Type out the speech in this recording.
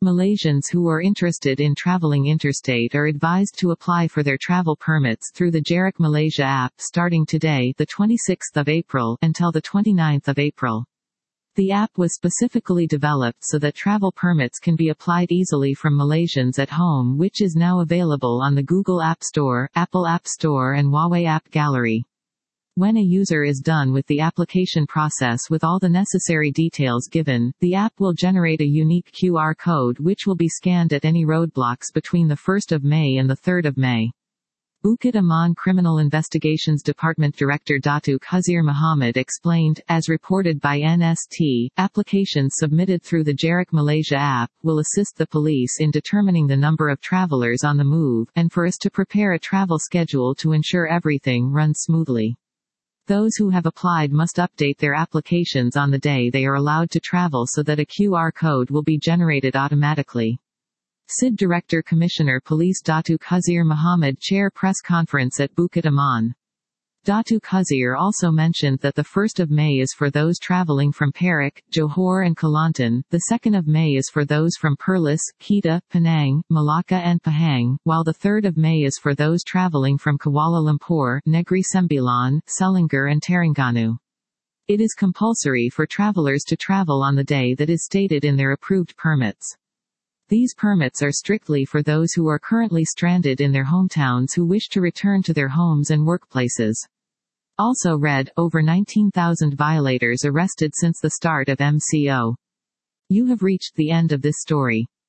Malaysians who are interested in traveling interstate are advised to apply for their travel permits through the Jarak Malaysia app starting today, the 26th of April, until the 29th of April. The app was specifically developed so that travel permits can be applied easily from Malaysians at home, which is now available on the Google App Store, Apple App Store and Huawei App Gallery. When a user is done with the application process with all the necessary details given, the app will generate a unique QR code which will be scanned at any roadblocks between the 1st of May and the 3rd of May. Bukit Aman Criminal Investigations Department Director Datuk Huzir Muhammad explained, as reported by NST, applications submitted through the Jarak Malaysia app will assist the police in determining the number of travelers on the move, and for us to prepare a travel schedule to ensure everything runs smoothly. Those who have applied must update their applications on the day they are allowed to travel so that a QR code will be generated automatically. SID Director Commissioner Police Datuk Huzir Muhammad chair press conference at Bukit Aman. Datuk Huzir also mentioned that the 1st of May is for those travelling from Perak, Johor and Kelantan, the 2nd of May is for those from Perlis, Kedah, Penang, Malacca and Pahang, while the 3rd of May is for those travelling from Kuala Lumpur, Negeri Sembilan, Selangor and Terengganu. It is compulsory for travellers to travel on the day that is stated in their approved permits. These permits are strictly for those who are currently stranded in their hometowns who wish to return to their homes and workplaces. Also read, over 19,000 violators arrested since the start of MCO. You have reached the end of this story.